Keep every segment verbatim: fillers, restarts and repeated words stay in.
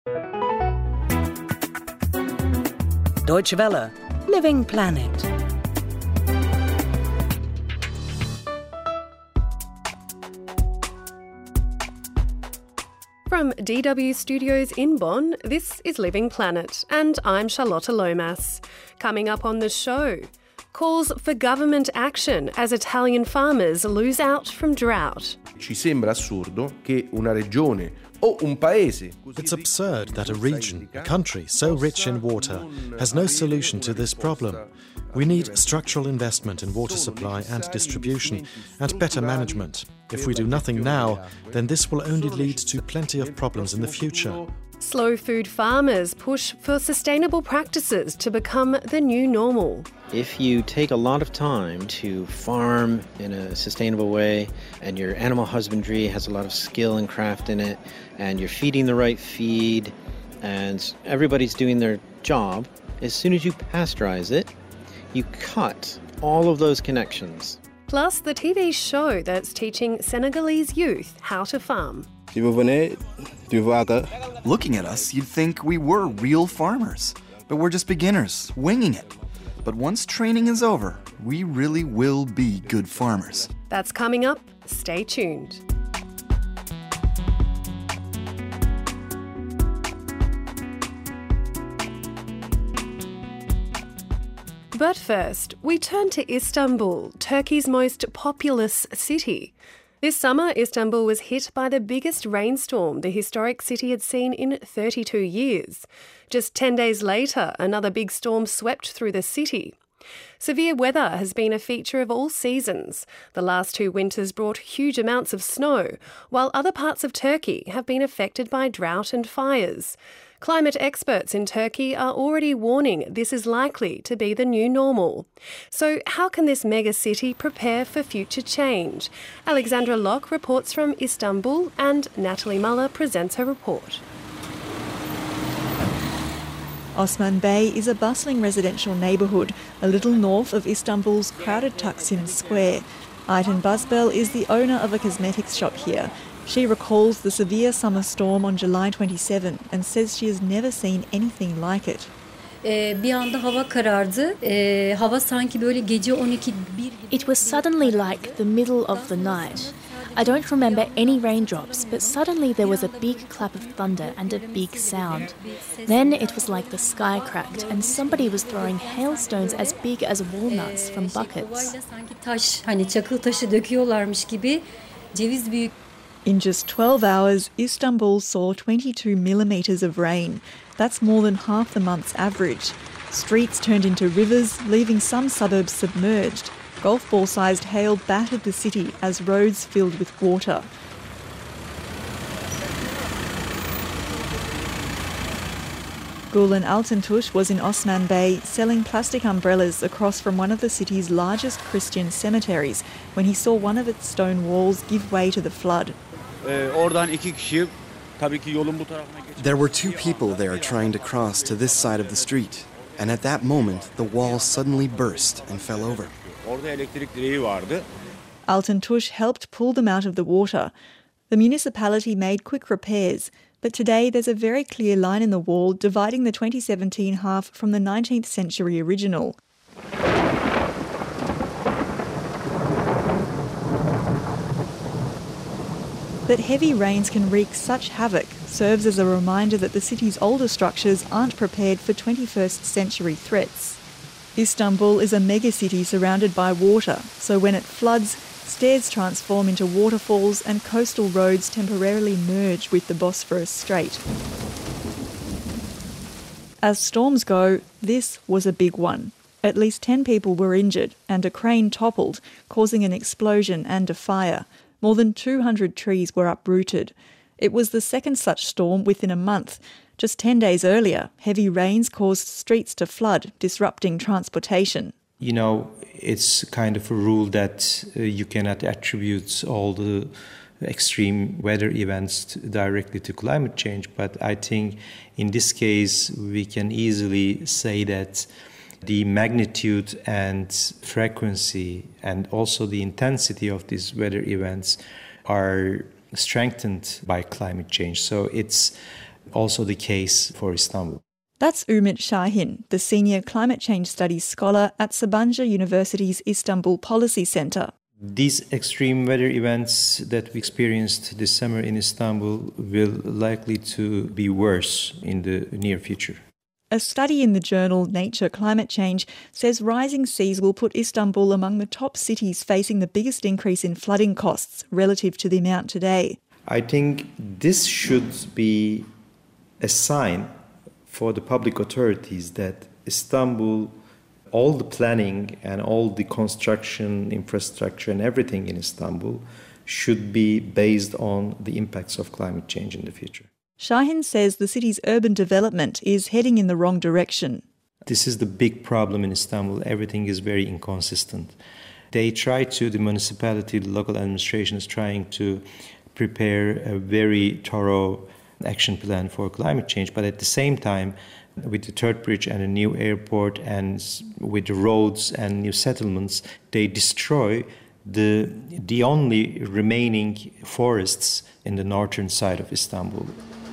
Deutsche Welle, Living Planet. From D W Studios in Bonn, this is Living Planet, and I'm Charlotta Lomas. Coming up on the show, calls for government action as Italian farmers lose out from drought. Ci sembra assurdo che una regione o un paese. It's absurd that a region, a country so rich in water, has no solution to this problem. We need structural investment in water supply and distribution and better management. If we do nothing now, then this will only lead to plenty of problems in the future. Slow food farmers push for sustainable practices to become the new normal. If you take a lot of time to farm in a sustainable way and your animal husbandry has a lot of skill and craft in it and you're feeding the right feed and everybody's doing their job, as soon as you pasteurize it, you cut all of those connections. Plus the T V show that's teaching Senegalese youth how to farm. Looking at us, you'd think we were real farmers, but we're just beginners, winging it. But once training is over, we really will be good farmers. That's coming up. Stay tuned. But first, we turn to Istanbul, Turkey's most populous city. This summer, Istanbul was hit by the biggest rainstorm the historic city had seen in thirty-two years. Just ten days later, another big storm swept through the city. Severe weather has been a feature of all seasons. The last two winters brought huge amounts of snow, while other parts of Turkey have been affected by drought and fires. Climate experts in Turkey are already warning this is likely to be the new normal. So how can this mega city prepare for future change? Alexandra Locke reports from Istanbul and Natalie Muller presents her report. Osman Bey is a bustling residential neighbourhood a little north of Istanbul's crowded Taksim Square. Ayten Bazbel is the owner of a cosmetics shop here. She recalls the severe summer storm on July twenty-seventh and says she has never seen anything like it. It was suddenly like the middle of the night. I don't remember any raindrops, but suddenly there was a big clap of thunder and a big sound. Then it was like the sky cracked and somebody was throwing hailstones as big as walnuts from buckets. In just twelve hours, Istanbul saw twenty-two millimetres of rain. That's more than half the month's average. Streets turned into rivers, leaving some suburbs submerged. Golf ball-sized hail battered the city as roads filled with water. Gulen Altantush was in Osman Bey selling plastic umbrellas across from one of the city's largest Christian cemeteries when he saw one of its stone walls give way to the flood. There were two people there trying to cross to this side of the street, and at that moment the wall suddenly burst and fell over. Altantush helped pull them out of the water. The municipality made quick repairs, but today there's a very clear line in the wall dividing the twenty seventeen half from the nineteenth century original. That heavy rains can wreak such havoc serves as a reminder that the city's older structures aren't prepared for twenty-first century threats. Istanbul is a megacity surrounded by water, so when it floods, stairs transform into waterfalls and coastal roads temporarily merge with the Bosphorus Strait. As storms go, this was a big one. At least ten people were injured and a crane toppled, causing an explosion and a fire. More than two hundred trees were uprooted. It was the second such storm within a month. Just ten days earlier, heavy rains caused streets to flood, disrupting transportation. You know, it's kind of a rule that uh, you cannot attribute all the extreme weather events directly to climate change, but I think in this case we can easily say that the magnitude and frequency and also the intensity of these weather events are strengthened by climate change. So it's also the case for Istanbul. That's Umit Şahin, the Senior Climate Change Studies Scholar at Sabancı University's Istanbul Policy Centre. These extreme weather events that we experienced this summer in Istanbul will likely to be worse in the near future. A study in the journal Nature Climate Change says rising seas will put Istanbul among the top cities facing the biggest increase in flooding costs relative to the amount today. I think this should be a sign for the public authorities that Istanbul, all the planning and all the construction, infrastructure and everything in Istanbul should be based on the impacts of climate change in the future. Şahin says the city's urban development is heading in the wrong direction. This is the big problem in Istanbul. Everything is very inconsistent. They try to, the municipality, the local administration is trying to prepare a very thorough action plan for climate change, but at the same time, with the third bridge and a new airport and with the roads and new settlements, they destroy the, the only remaining forests in the northern side of Istanbul.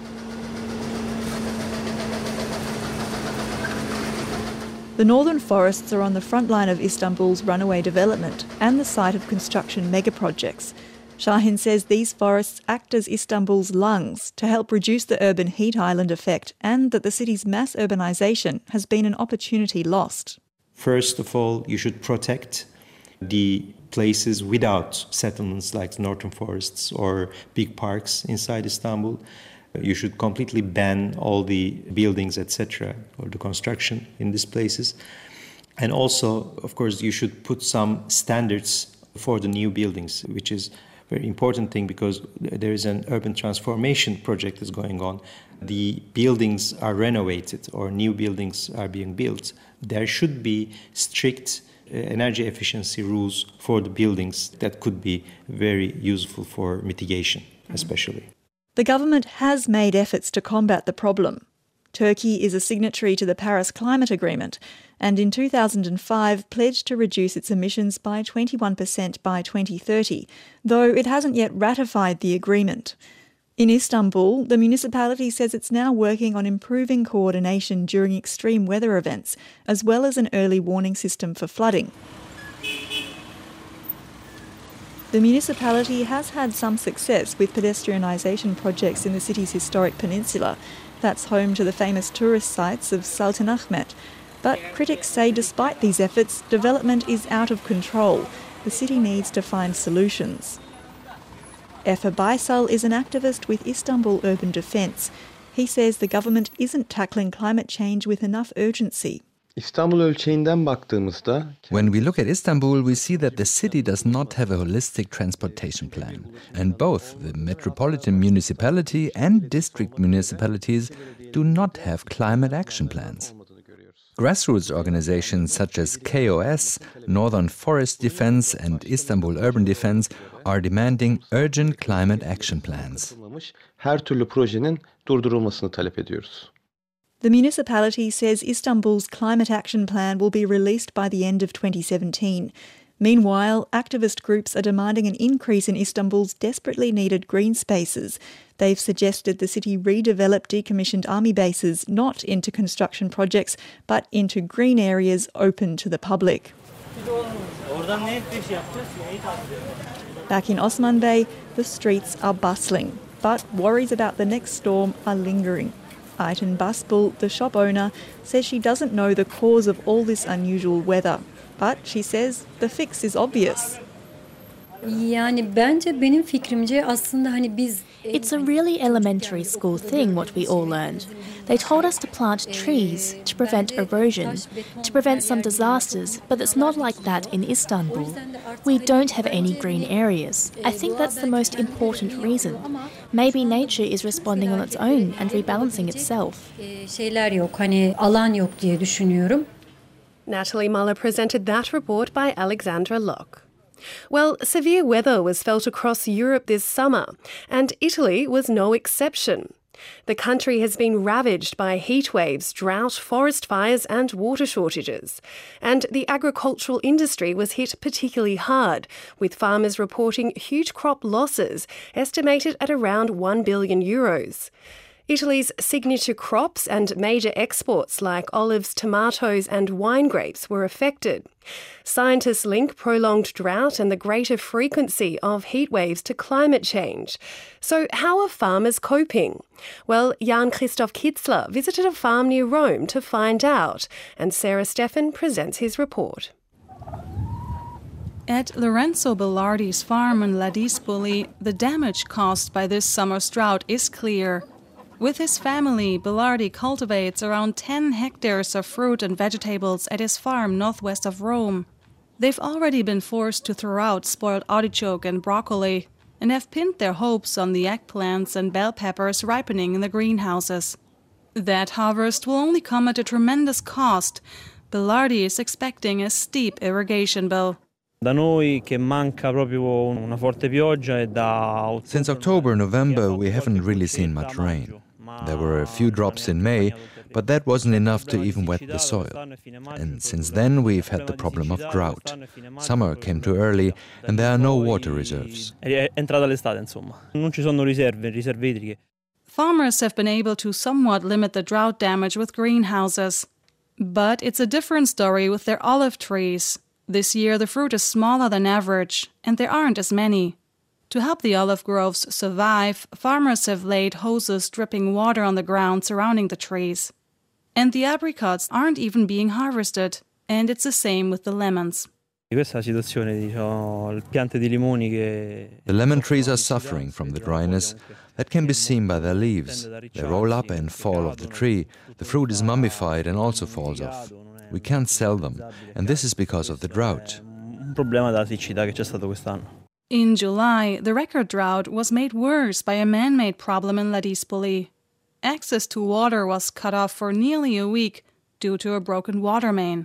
The northern forests are on the front line of Istanbul's runaway development and the site of construction megaprojects. Şahin says these forests act as Istanbul's lungs to help reduce the urban heat island effect, and that the city's mass urbanisation has been an opportunity lost. First of all, you should protect the places without settlements like northern forests or big parks inside Istanbul. You should completely ban all the buildings, et cetera, or the construction in these places. And also, of course, you should put some standards for the new buildings, which is a very important thing because there is an urban transformation project that's going on. The buildings are renovated or new buildings are being built. There should be strict energy efficiency rules for the buildings that could be very useful for mitigation, especially. The government has made efforts to combat the problem. Turkey is a signatory to the Paris Climate Agreement and in two thousand five pledged to reduce its emissions by twenty-one percent by twenty thirty, though it hasn't yet ratified the agreement. In Istanbul, the municipality says it's now working on improving coordination during extreme weather events, as well as an early warning system for flooding. The municipality has had some success with pedestrianisation projects in the city's historic peninsula. That's home to the famous tourist sites of Sultanahmet. But critics say despite these efforts, development is out of control. The city needs to find solutions. Efe Baysal is an activist with Istanbul Urban Defence. He says the government isn't tackling climate change with enough urgency. When we look at Istanbul, we see that the city does not have a holistic transportation plan. And both the metropolitan municipality and district municipalities do not have climate action plans. Grassroots organizations such as K O S, Northern Forest Defense and Istanbul Urban Defense are demanding urgent climate action plans. The municipality says Istanbul's climate action plan will be released by the end of twenty seventeen. Meanwhile, activist groups are demanding an increase in Istanbul's desperately needed green spaces. They've suggested the city redevelop decommissioned army bases not into construction projects, but into green areas open to the public. Back in Osman Bey, the streets are bustling, but worries about the next storm are lingering. Ayten Basbul, the shop owner, says she doesn't know the cause of all this unusual weather, but she says the fix is obvious. It's a really elementary school thing what we all learned. They told us to plant trees to prevent erosion, to prevent some disasters, but it's not like that in Istanbul. We don't have any green areas. I think that's the most important reason. Maybe nature is responding on its own and rebalancing itself. Natalie Muller presented that report by Alexandra Locke. Well, severe weather was felt across Europe this summer, and Italy was no exception. The country has been ravaged by heat waves, drought, forest fires and water shortages. And the agricultural industry was hit particularly hard, with farmers reporting huge crop losses, estimated at around one billion euros. Italy's signature crops and major exports like olives, tomatoes and wine grapes were affected. Scientists link prolonged drought and the greater frequency of heat waves to climate change. So how are farmers coping? Well, Jan-Christoph Kitzler visited a farm near Rome to find out, and Sarah Steffen presents his report. At Lorenzo Bellardi's farm in Ladispoli, the damage caused by this summer's drought is clear. With his family, Bellardi cultivates around ten hectares of fruit and vegetables at his farm northwest of Rome. They've already been forced to throw out spoiled artichoke and broccoli and have pinned their hopes on the eggplants and bell peppers ripening in the greenhouses. That harvest will only come at a tremendous cost. Bellardi is expecting a steep irrigation bill. Since October, November, we haven't really seen much rain. There were a few drops in May, but that wasn't enough to even wet the soil. And since then, we've had the problem of drought. Summer came too early, and there are no water reserves. Farmers have been able to somewhat limit the drought damage with greenhouses. But it's a different story with their olive trees. This year, the fruit is smaller than average, and there aren't as many. To help the olive groves survive, farmers have laid hoses dripping water on the ground surrounding the trees. And the apricots aren't even being harvested, and it's the same with the lemons. The lemon trees are suffering from the dryness. That can be seen by their leaves. They roll up and fall off the tree. The fruit is mummified and also falls off. We can't sell them, and this is because of the drought. In July, the record drought was made worse by a man-made problem in Ladispoli. Access to water was cut off for nearly a week due to a broken water main.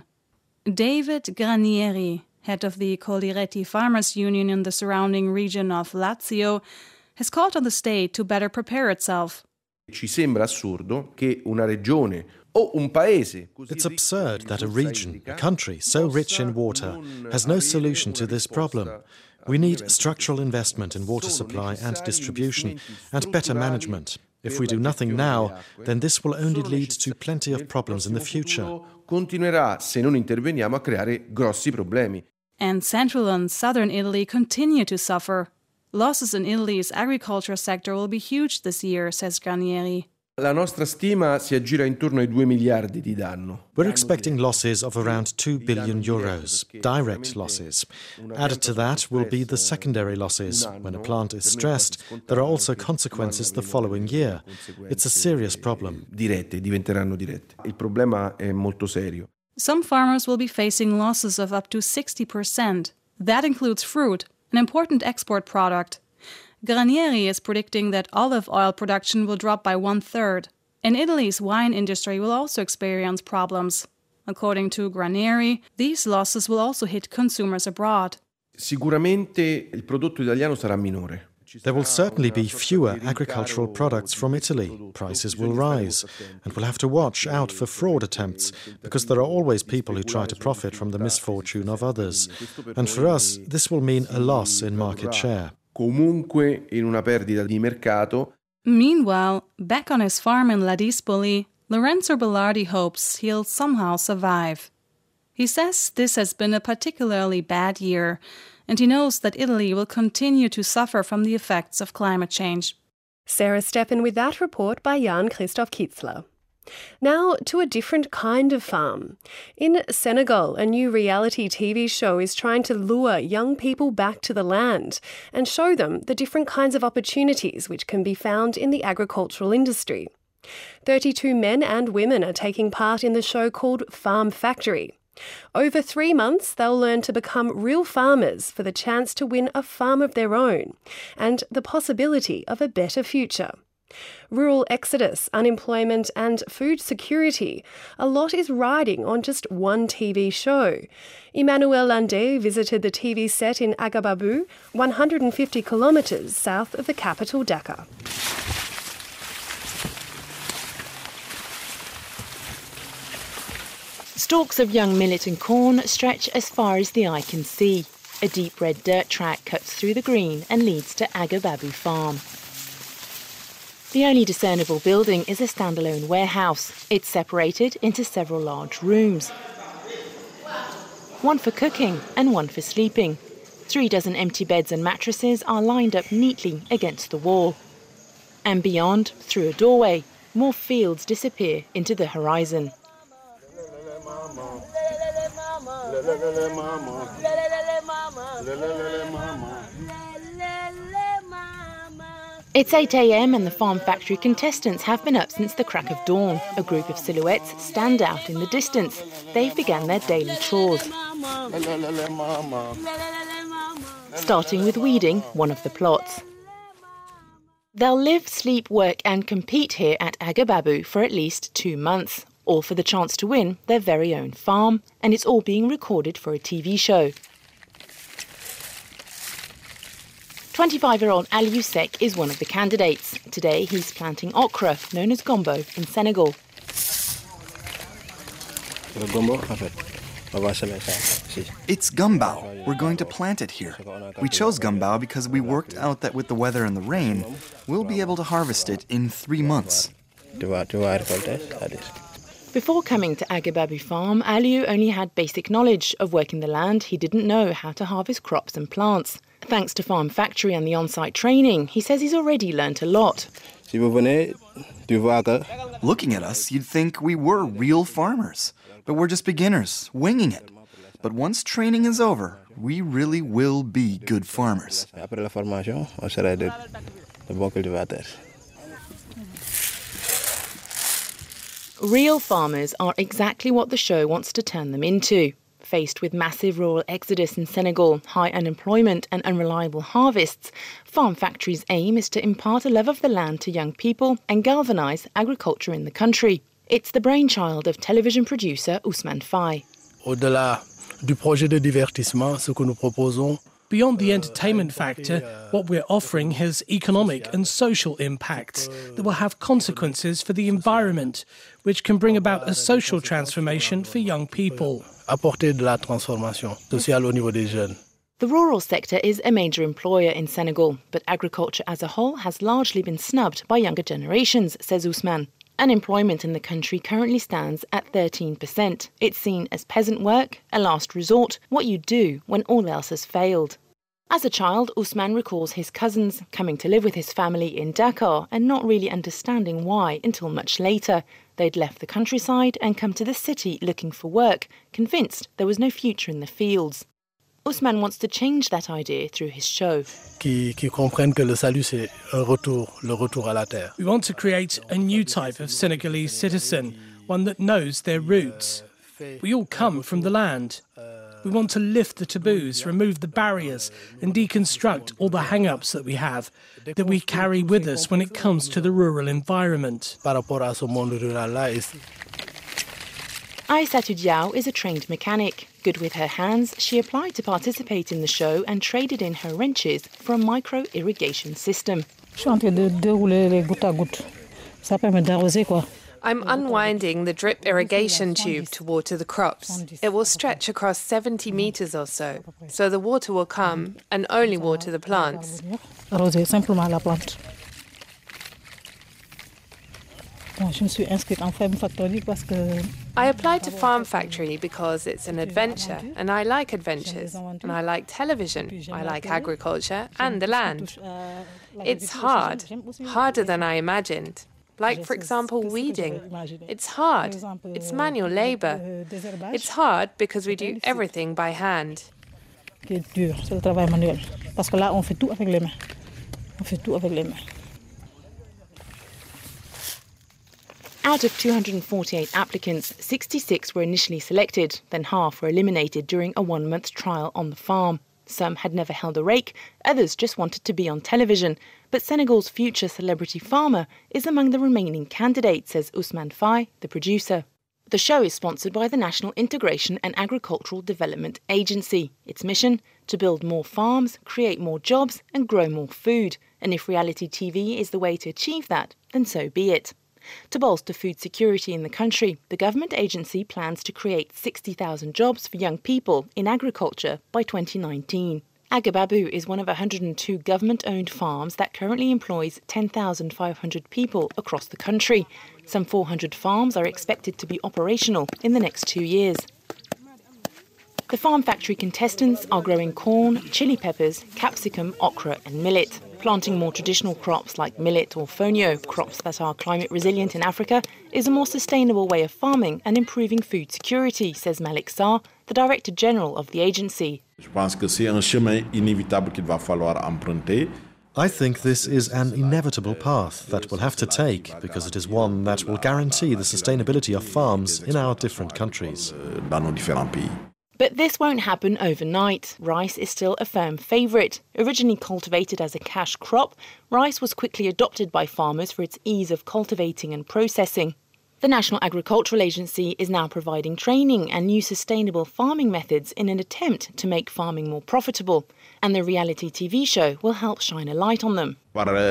David Granieri, head of the Coldiretti Farmers Union in the surrounding region of Lazio, has called on the state to better prepare itself. Ci sembra assurdo che una regione o un paese. It's absurd that a region, a country so rich in water, has no solution to this problem. We need structural investment in water supply and distribution and better management. If we do nothing now, then this will only lead to plenty of problems in the future. Continuerà se non interveniamo a creare grossi problemi. And central and southern Italy continue to suffer. Losses in Italy's agriculture sector will be huge this year, says Granieri. La nostra stima si aggira intorno ai due miliardi di danno. We're expecting losses of around two billion euros, direct losses. Added to that will be the secondary losses. When a plant is stressed, there are also consequences the following year. It's a serious problem. Dirette, diventeranno dirette. Il problema è molto serio. Some farmers will be facing losses of up to sixty percent. That includes fruit, an important export product. Granieri is predicting that olive oil production will drop by one-third, and Italy's wine industry will also experience problems. According to Granieri, these losses will also hit consumers abroad. Sicuramente il prodotto italiano sarà minore. There will certainly be fewer agricultural products from Italy. Prices will rise, and we'll have to watch out for fraud attempts, because there are always people who try to profit from the misfortune of others. And for us, this will mean a loss in market share. Comunque in una perdita di mercato. Meanwhile, back on his farm in Ladispoli, Lorenzo Bellardi hopes he'll somehow survive. He says this has been a particularly bad year, and he knows that Italy will continue to suffer from the effects of climate change. Sarah Steffen with that report by Jan-Christoph Kitzler. Now to a different kind of farm. In Senegal, a new reality T V show is trying to lure young people back to the land and show them the different kinds of opportunities which can be found in the agricultural industry. thirty-two men and women are taking part in the show called Farm Factory. Over three months, they'll learn to become real farmers for the chance to win a farm of their own and the possibility of a better future. Rural exodus, unemployment and food security, a lot is riding on just one T V show. Emmanuel Landé visited the T V set in Agababu, one hundred fifty kilometres south of the capital Dakar. Stalks of young millet and corn stretch as far as the eye can see. A deep red dirt track cuts through the green and leads to Agababu Farm. The only discernible building is a standalone warehouse. It's separated into several large rooms. One for cooking and one for sleeping. Three dozen empty beds and mattresses are lined up neatly against the wall. And beyond, through a doorway, more fields disappear into the horizon. It's eight a m and the farm factory contestants have been up since the crack of dawn. A group of silhouettes stand out in the distance. They've begun their daily chores. Starting with weeding one of the plots. They'll live, sleep, work and compete here at Agababu for at least two months, all for the chance to win their very own farm, and it's all being recorded for a T V show. twenty-five-year-old Aliou Seck is one of the candidates. Today he's planting okra, known as gombo, in Senegal. It's gumbao. We're going to plant it here. We chose gumbao because we worked out that with the weather and the rain, we'll be able to harvest it in three months. Before coming to Agababu Farm, Aliou only had basic knowledge of working the land. He didn't know how to harvest crops and plants. Thanks to Farm Factory and the on-site training, he says he's already learnt a lot. Looking at us, you'd think we were real farmers, but we're just beginners, winging it. But once training is over, we really will be good farmers. Real farmers are exactly what the show wants to turn them into. Faced with massive rural exodus in Senegal, high unemployment and unreliable harvests, Farm Factory's aim is to impart a love of the land to young people and galvanise agriculture in the country. It's the brainchild of television producer Ousmane Faye. Au-delà du projet de divertissement, ce que nous proposons, beyond the entertainment factor, what we're offering has economic and social impacts that will have consequences for the environment, which can bring about a social transformation for young people. Apporter de la transformation sociale au niveau des jeunes. The rural sector is a major employer in Senegal, but agriculture as a whole has largely been snubbed by younger generations, says Ousmane. Unemployment in the country currently stands at thirteen percent. It's seen as peasant work, a last resort, what you do when all else has failed. As a child, Ousmane recalls his cousins coming to live with his family in Dakar and not really understanding why until much later. They'd left the countryside and come to the city looking for work, convinced there was no future in the fields. Ousmane wants to change that idea through his show. Qui, qui comprennent que le salut, c'est un retour, le retour à la terre. We want to create a new type of Senegalese citizen, one that knows their roots. We all come from the land. We want to lift the taboos, remove the barriers and deconstruct all the hang-ups that we have, that we carry with us when it comes to the rural environment. Par rapport à ce monde rural-là. Aïssatou Diaw is a trained mechanic. Good with her hands, she applied to participate in the show and traded in her wrenches for a micro-irrigation system. I'm unwinding the drip irrigation tube to water the crops. It will stretch across seventy metres or so, so the water will come and only water the plants. I applied to Farm Factory because it's an adventure, and I like adventures, and I like television, I like agriculture and the land. It's hard, harder than I imagined. Like, for example, weeding. It's hard. It's manual labour. It's hard because we do everything by hand. Out of two hundred forty-eight applicants, sixty-six were initially selected, then half were eliminated during a one-month trial on the farm. Some had never held a rake, others just wanted to be on television. But Senegal's future celebrity farmer is among the remaining candidates, says Ousmane Faye, the producer. The show is sponsored by the National Integration and Agricultural Development Agency. Its mission? To build more farms, create more jobs and grow more food. And if reality T V is the way to achieve that, then so be it. To bolster food security in the country, the government agency plans to create sixty thousand jobs for young people in agriculture by twenty nineteen. Agababu is one of one hundred two government-owned farms that currently employs ten thousand five hundred people across the country. Some four hundred farms are expected to be operational in the next two years. The farm factory contestants are growing corn, chili peppers, capsicum, okra and millet. Planting more traditional crops like millet or fonio, crops that are climate resilient in Africa, is a more sustainable way of farming and improving food security, says Malik Sarr, the Director General of the agency. I think this is an inevitable path that we'll have to take because it is one that will guarantee the sustainability of farms in our different countries. But this won't happen overnight. Rice is still a firm favourite. Originally cultivated as a cash crop, rice was quickly adopted by farmers for its ease of cultivating and processing. The National Agricultural Agency is now providing training and new sustainable farming methods in an attempt to make farming more profitable. And the reality T V show will help shine a light on them.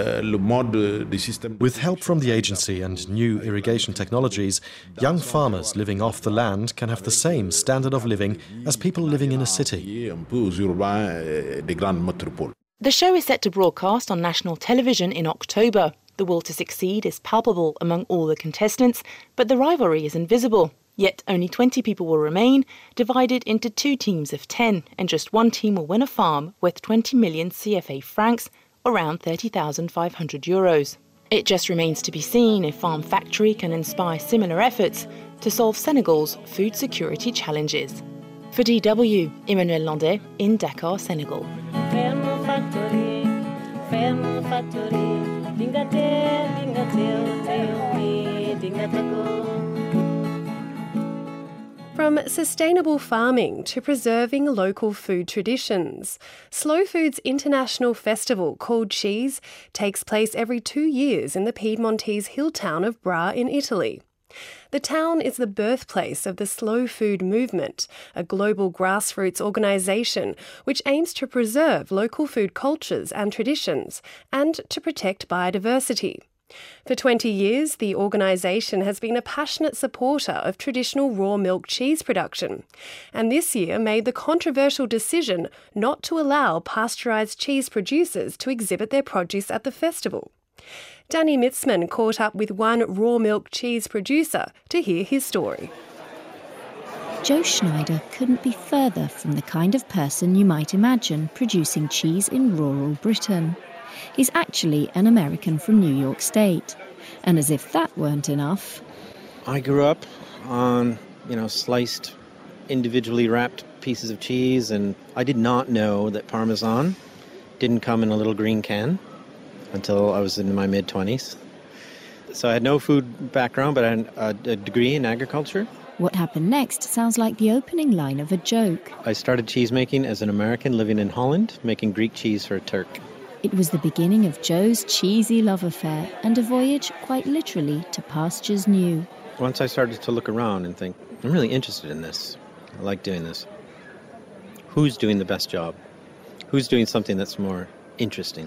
With help from the agency and new irrigation technologies, young farmers living off the land can have the same standard of living as people living in a city. The show is set to broadcast on national television in October. The will to succeed is palpable among all the contestants, but the rivalry is invisible. Yet only twenty people will remain, divided into two teams of ten, and just one team will win a farm worth twenty million C F A francs, around thirty thousand five hundred euros. It just remains to be seen if Farm Factory can inspire similar efforts to solve Senegal's food security challenges. For D W, Emmanuel Landais in Dakar, Senegal. From sustainable farming to preserving local food traditions, Slow Food's international festival called Cheese takes place every two years in the Piedmontese hill town of Bra in Italy. The town is the birthplace of the Slow Food Movement, a global grassroots organisation which aims to preserve local food cultures and traditions and to protect biodiversity. For twenty years, the organisation has been a passionate supporter of traditional raw milk cheese production, and this year made the controversial decision not to allow pasteurised cheese producers to exhibit their produce at the festival. Danny Mitzman caught up with one raw milk cheese producer to hear his story. Joe Schneider couldn't be further from the kind of person you might imagine producing cheese in rural Britain. He's actually an American from New York State. And as if that weren't enough... I grew up on, you know, sliced, individually wrapped pieces of cheese, and I did not know that Parmesan didn't come in a little green can until I was in my mid-twenties. So I had no food background, but I had a, a degree in agriculture. What happened next sounds like the opening line of a joke. I started cheese making as an American living in Holland, making Greek cheese for a Turk. It was the beginning of Joe's cheesy love affair and a voyage, quite literally, to pastures new. Once I started to look around and think, I'm really interested in this. I like doing this. Who's doing the best job? Who's doing something that's more interesting?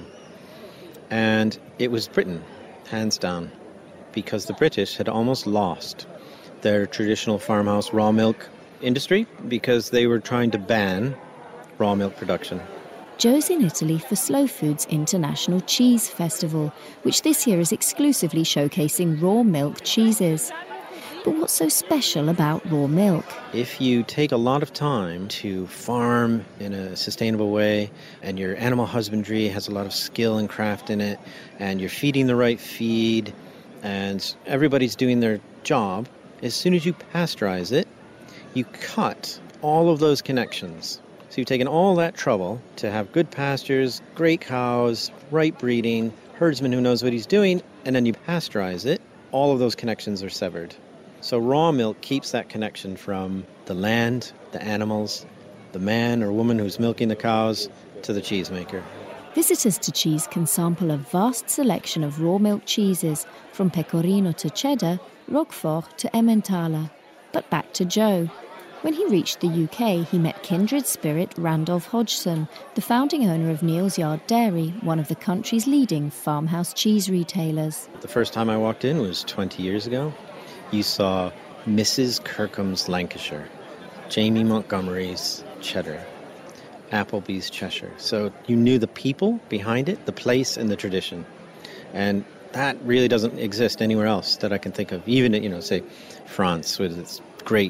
And it was Britain, hands down, because the British had almost lost their traditional farmhouse raw milk industry because they were trying to ban raw milk production. Joe's in Italy for Slow Food's International Cheese Festival, which this year is exclusively showcasing raw milk cheeses. But what's so special about raw milk? If you take a lot of time to farm in a sustainable way, and your animal husbandry has a lot of skill and craft in it, and you're feeding the right feed, and everybody's doing their job, as soon as you pasteurize it, you cut all of those connections. So you've taken all that trouble to have good pastures, great cows, right breeding, herdsman who knows what he's doing, and then you pasteurize it, all of those connections are severed. So raw milk keeps that connection from the land, the animals, the man or woman who's milking the cows, to the cheesemaker. Visitors to Cheese can sample a vast selection of raw milk cheeses, from Pecorino to Cheddar, Roquefort to Emmentaler. But back to Joe. When he reached the U K, he met kindred spirit Randolph Hodgson, the founding owner of Neal's Yard Dairy, one of the country's leading farmhouse cheese retailers. The first time I walked in was twenty years ago. You saw Missus Kirkham's Lancashire, Jamie Montgomery's Cheddar, Applebee's Cheshire. So you knew the people behind it, the place, and the tradition. And that really doesn't exist anywhere else that I can think of. Even, you know, say France with its great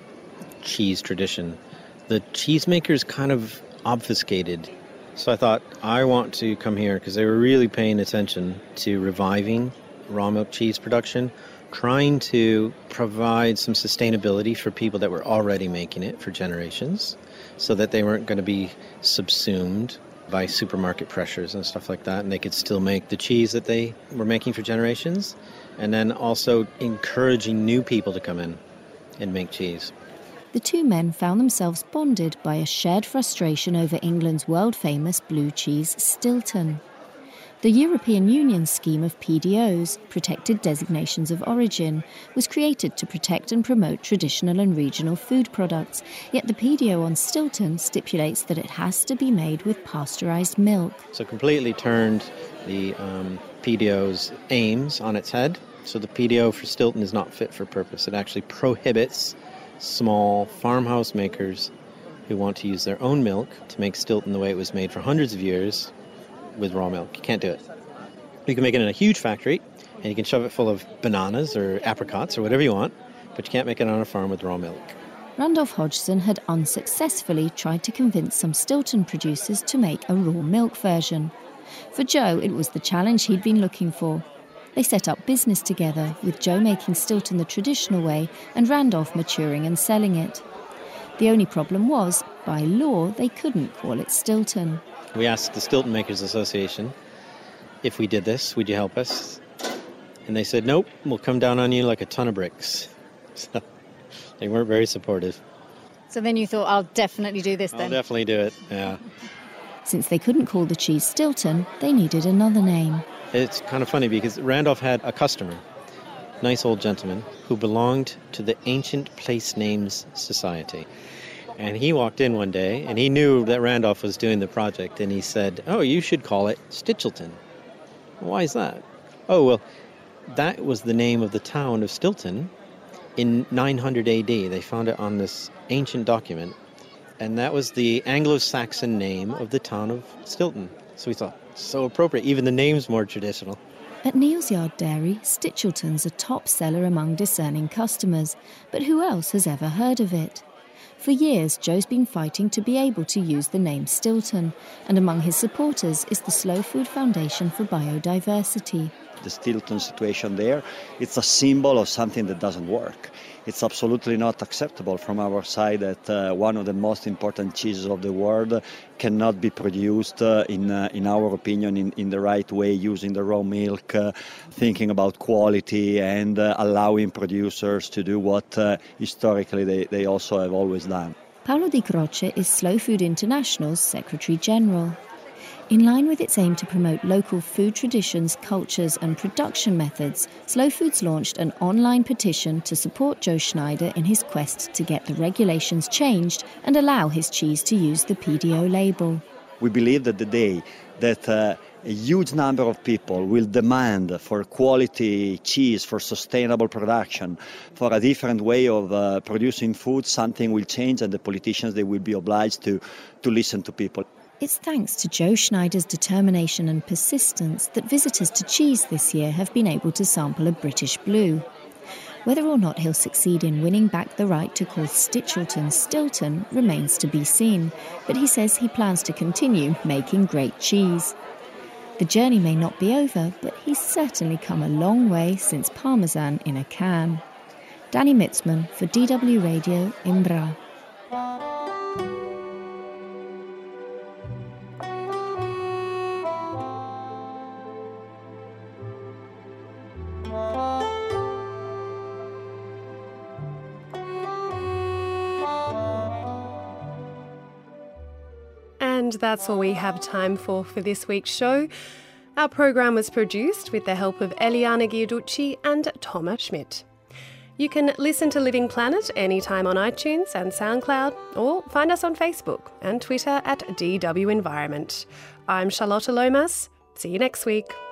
cheese tradition. The cheesemakers kind of obfuscated. So I thought, I want to come here because they were really paying attention to reviving raw milk cheese production, trying to provide some sustainability for people that were already making it for generations so that they weren't going to be subsumed by supermarket pressures and stuff like that, and they could still make the cheese that they were making for generations, and then also encouraging new people to come in and make cheese. The two men found themselves bonded by a shared frustration over England's world-famous blue cheese, Stilton. The European Union's scheme of P D Os, Protected Designations of Origin, was created to protect and promote traditional and regional food products, yet the P D O on Stilton stipulates that it has to be made with pasteurised milk. So completely turned the um, P D O's aims on its head. So the P D O for Stilton is not fit for purpose. It actually prohibits small farmhouse makers who want to use their own milk to make Stilton the way it was made for hundreds of years, with raw milk. You can't do it. You can make it in a huge factory, and you can shove it full of bananas or apricots or whatever you want, but you can't make it on a farm with raw milk. Randolph Hodgson had unsuccessfully tried to convince some Stilton producers to make a raw milk version. For Joe, it was the challenge he'd been looking for. They set up business together, with Joe making Stilton the traditional way and Randolph maturing and selling it. The only problem was, by law, they couldn't call it Stilton. We asked the Stilton Makers Association, if we did this, would you help us? And they said, nope, we'll come down on you like a ton of bricks. So they weren't very supportive. So then you thought, I'll definitely do this then? I'll definitely do it, yeah. Since they couldn't call the cheese Stilton, they needed another name. It's kind of funny because Randolph had a customer, nice old gentleman, who belonged to the Ancient Place Names Society. And he walked in one day, and he knew that Randolph was doing the project, and he said, oh, you should call it Stitchelton. Why is that? Oh, well, that was the name of the town of Stilton in nine hundred A D. They found it on this ancient document, and that was the Anglo-Saxon name of the town of Stilton. So we thought, so appropriate, even the name's more traditional. At Neal's Yard Dairy, Stitchelton's a top seller among discerning customers, but who else has ever heard of it? For years, Joe's been fighting to be able to use the name Stilton, and among his supporters is the Slow Food Foundation for Biodiversity. The Stilton situation there, it's a symbol of something that doesn't work. It's absolutely not acceptable from our side that uh, one of the most important cheeses of the world cannot be produced, uh, in uh, in our opinion, in, in the right way, using the raw milk, uh, thinking about quality and uh, allowing producers to do what uh, historically they, they also have always done. Paolo Di Croce is Slow Food International's Secretary General. In line with its aim to promote local food traditions, cultures and production methods, Slow Foods launched an online petition to support Joe Schneider in his quest to get the regulations changed and allow his cheese to use the P D O label. We believe that the day that uh, a huge number of people will demand for quality cheese, for sustainable production, for a different way of uh, producing food, something will change, and the politicians, they will be obliged to, to listen to people. It's thanks to Joe Schneider's determination and persistence that visitors to Cheese this year have been able to sample a British Blue. Whether or not he'll succeed in winning back the right to call Stitchelton Stilton remains to be seen, but he says he plans to continue making great cheese. The journey may not be over, but he's certainly come a long way since Parmesan in a can. Danny Mitzman for D W Radio in Bra. And that's all we have time for for this week's show. Our program was produced with the help of Eliana Giuducci and Thomas Schmidt. You can listen to Living Planet anytime on iTunes and SoundCloud, or find us on Facebook and Twitter at D W Environment. I'm Charlotte Lomas. See you next week.